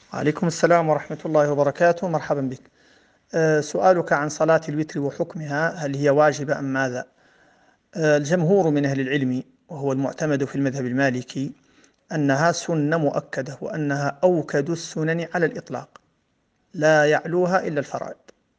وعليكم السلام ورحمة الله وبركاته. مرحبا بك. سؤالك عن صلاة الوتر وحكمها، هل هي واجبة أم ماذا؟ الجمهور من أهل العلم، وهو المعتمد في المذهب المالكي، أنها سنة مؤكدة، وأنها أوكد السنن على الإطلاق، لا يعلوها إلا الفرائض.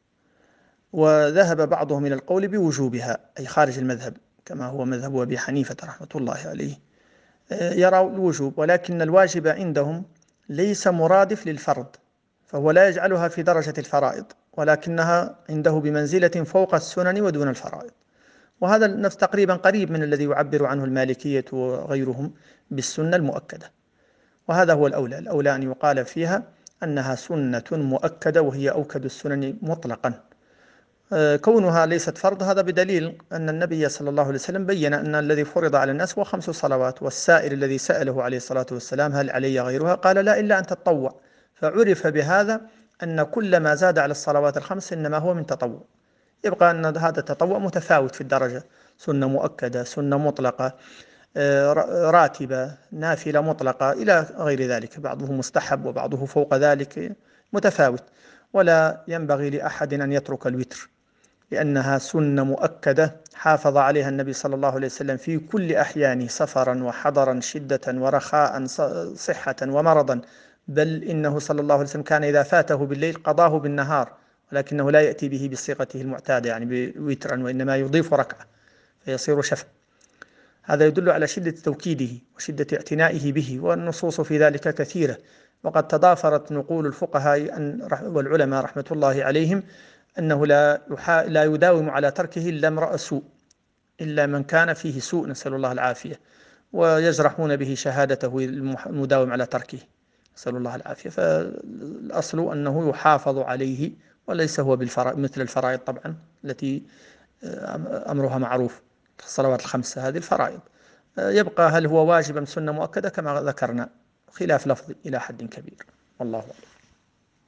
وذهب بعضهم إلى القول بوجوبها، أي خارج المذهب، كما هو مذهب أبي حنيفة رحمة الله عليه. يرى الوجوب، ولكن الواجب عندهم ليس مرادف للفرض، فهو لا يجعلها في درجة الفرائض، ولكنها عنده بمنزلة فوق السنن ودون الفرائض. وهذا نفس تقريبا قريب من الذي يعبر عنه المالكية وغيرهم بالسنة المؤكدة. وهذا هو الأولى أن يقال فيها أنها سنة مؤكدة، وهي أوكد السنن مطلقا. كونها ليست فرض هذا بدليل أن النبي صلى الله عليه وسلم بين أن الذي فرض على الناس هو 5 صلوات، والسائل الذي سأله عليه الصلاة والسلام هل علي غيرها قال لا إلا أن تتطوع، فعرف بهذا أن كل ما زاد على الصلوات الخمس إنما هو من تطوع. يبقى أن هذا التطوع متفاوت في الدرجة، سنة مؤكدة، سنة مطلقة، راتبة، نافلة مطلقة، إلى غير ذلك، بعضه مستحب وبعضه فوق ذلك، متفاوت. ولا ينبغي لأحد أن يترك الوتر، لأنها سنة مؤكدة حافظ عليها النبي صلى الله عليه وسلم في كل أحيانه، سفرا وحضرا، شدة ورخاء، صحة ومرضا. بل إنه صلى الله عليه وسلم كان إذا فاته بالليل قضاه بالنهار، ولكنه لا يأتي به بصيغته المعتادة يعني بوترا، وإنما يضيف ركعة فيصير شفع. هذا يدل على شدة توكيده وشدة اعتنائه به، والنصوص في ذلك كثيرة. وقد تضافرت نقول الفقهاء والعلماء رحمة الله عليهم أنه لا يداوم على تركه إلا امرأ سوء، إلا من كان فيه سوء، نسأل الله العافية، ويجرحون به شهادته المداوم على تركه، نسأل الله العافية. فالأصل أنه يحافظ عليه، وليس هو مثل الفرائض طبعا التي أمرها معروف، الصلوات الخمسة هذه الفرائض. يبقى هل هو واجب أم سنة مؤكدة كما ذكرنا، خلاف لفظي إلى حد كبير، والله أعلم.